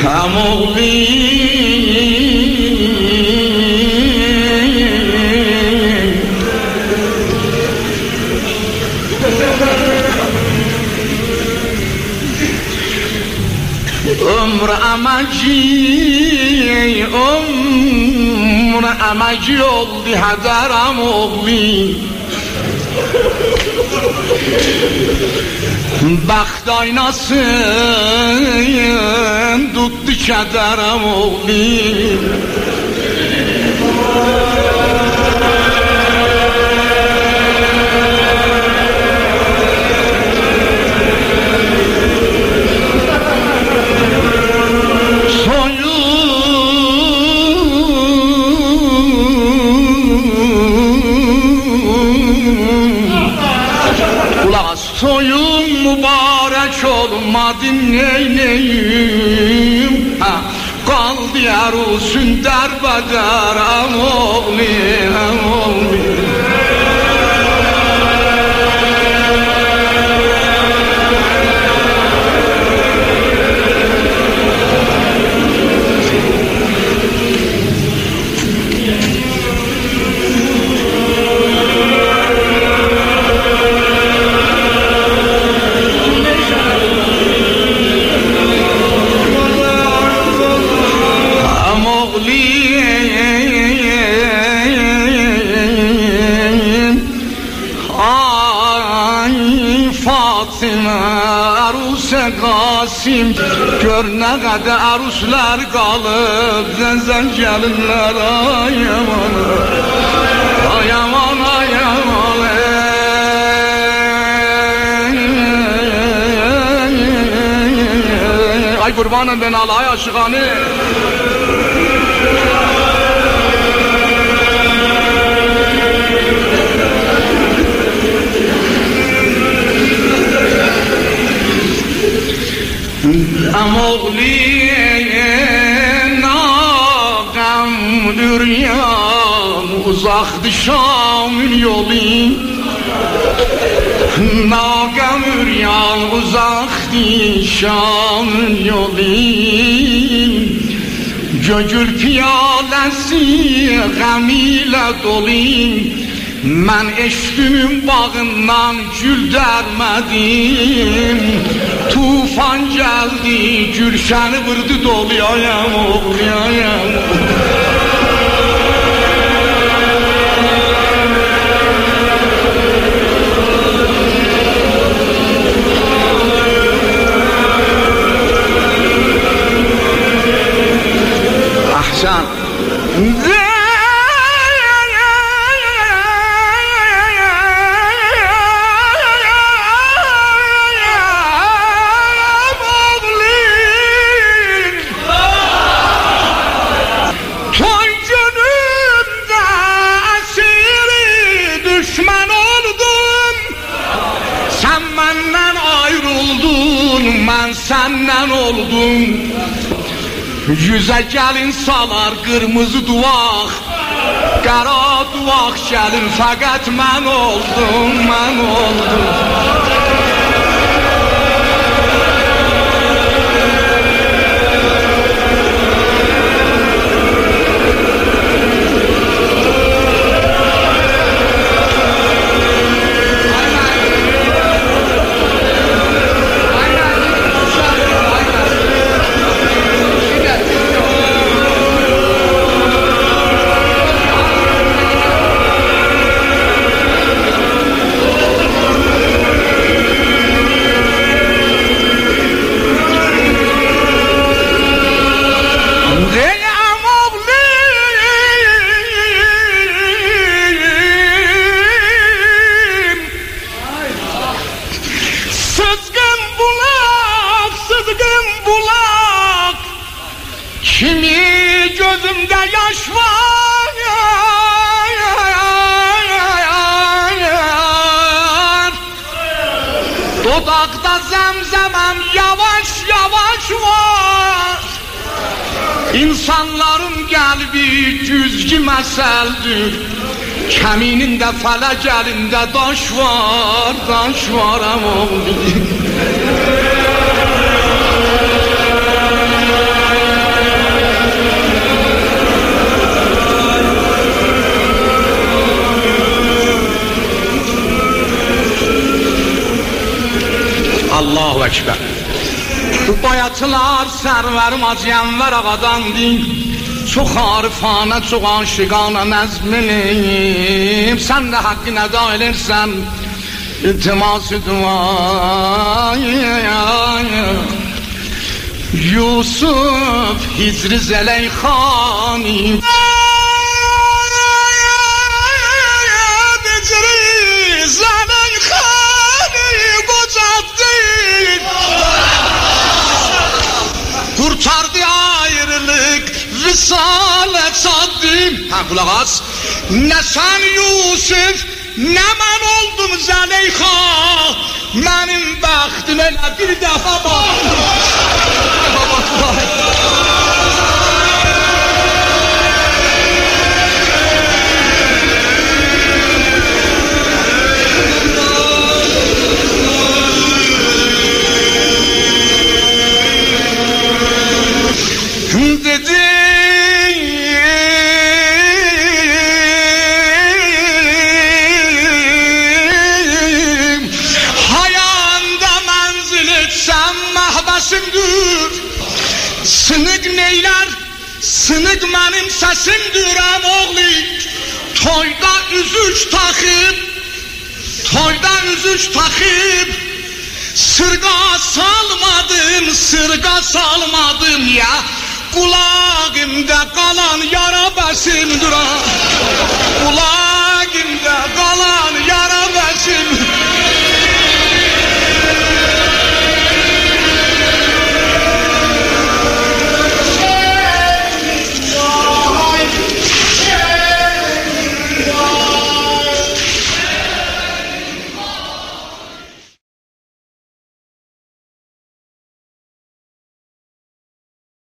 Amoğli ömrü amacı oldu hadar Amoğli baxt aynasın tuttu keder Amoğli soyun mübarek olmadın neyleyim kaldı yarusun derbeder Amoğli Amoğli Qasim gör nə qədər aruslar qalıb zəncən gəlinlər ay aman ay aman ay aman ay qurbanım ben alay aşıqanı Amoğli nağam üryan uzaktı Şam'ın yolu nağam üryan uzaktı Şam'ın yolu Gögül piyalesi gəm ilə dolu mən eşqimin bağından gül dərmədim tufan gəldi gülşəni vurdu doluyayam oğluyayam ahsan senden oldum yüze gelin salar kırmızı duvak kara duvak gelin fakat ben oldum Kimi gözümde yaş var dodakta zemzemem yavaş yavaş var İnsanların kalbi güzgü meseldir Kəminində fələk əlində daş var amoğli Ekber. Bayatılar sərvərim acıyənvər ağadan din. Çox arifana, çox aşıqana nəzminim. Sən də haqqı nəda elərsən İltiması duayı. Yusuf Hicri Zəleyxani. Kurtardı ayrılık, Risale çatdım. Ha kulak as. Ne sen Yusuf, ne ben oldum Zəleyxa. Benim bəxtim elə bir defa bak. Sınık neyler, sınık benim sesimdir oğlu. Toyda üzüç takıp sırga salmadım ya. Kulağımda kalan yara besimdir.